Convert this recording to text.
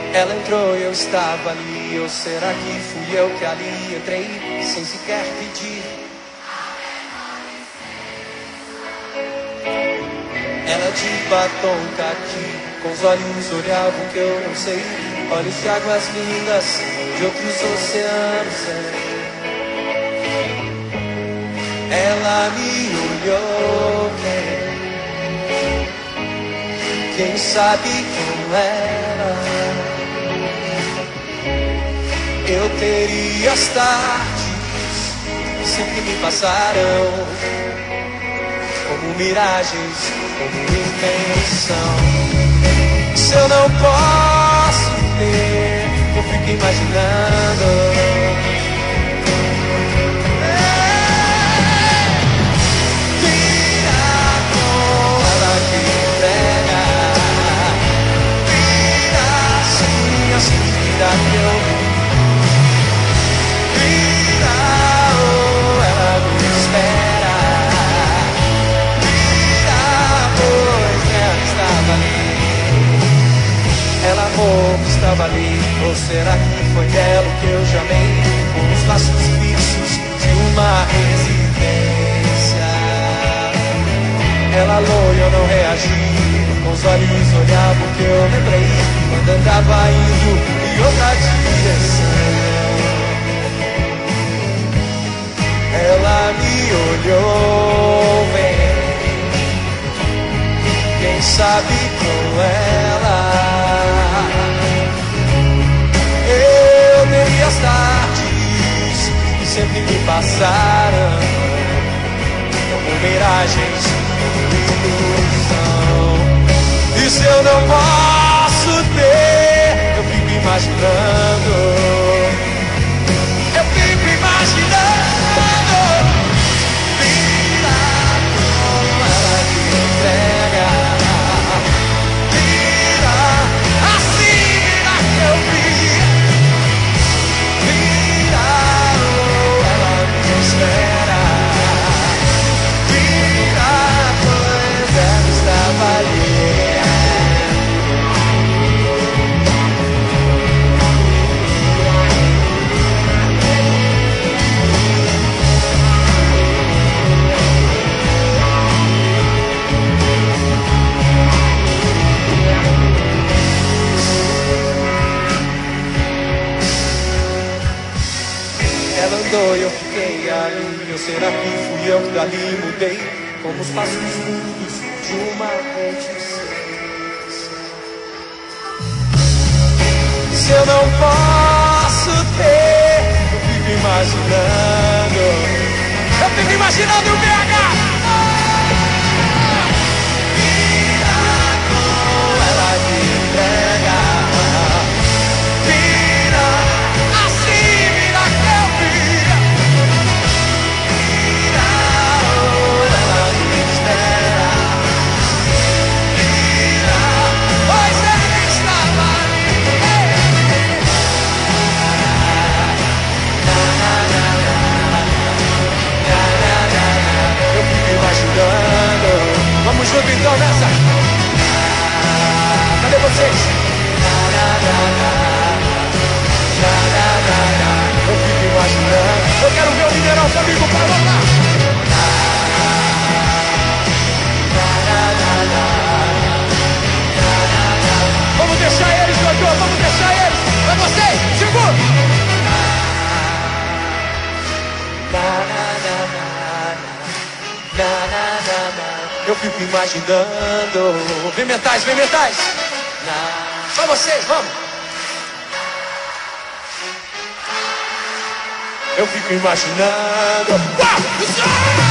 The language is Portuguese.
Ela entrou e eu estava ali. Ou será que fui eu que ali entrei sem sequer pedir? Ela de batom caqui, com os olhos olhava o que eu não sei. Olhos de águas lindas, de outros oceanos. Ela me olhou bem. Quem sabe com ela eu teria as tardes que sempre me passaram como miragens, como intenção. Se eu não posso ter, eu fico imaginando. Estava ali, ou será que foi dela que eu já amei? Com os laços fixos de uma residência. Ela alô e eu não reagi, com os olhos olhava o que eu lembrei quando andava indo em outra direção. Ela me olhou bem, quem sabe com ela e as tardes que sempre me passaram como miragens, como ilusão. E se eu não posso ter, eu fico imaginando. Eu fico imaginando. Vida como ela me entrega. Vida assim, vida que eu vi. E eu fiquei ali. Ou será que fui eu que dali mudei como os passos mudos de uma feiticeira? Se eu não posso ter, eu fico imaginando. Eu fico imaginando o BH. Vida como ela me entrega. Vamos junto então nessa. Cadê vocês? Eu fico imaginando. Eu quero ver o Mineirão comigo para voltar. Vamos deixar eles, Jojo, vamos deixar eles. Pra vocês, segura. Eu fico imaginando. Vem mentais, vem mentais. Só vocês, vamos. Eu fico imaginando. Uau!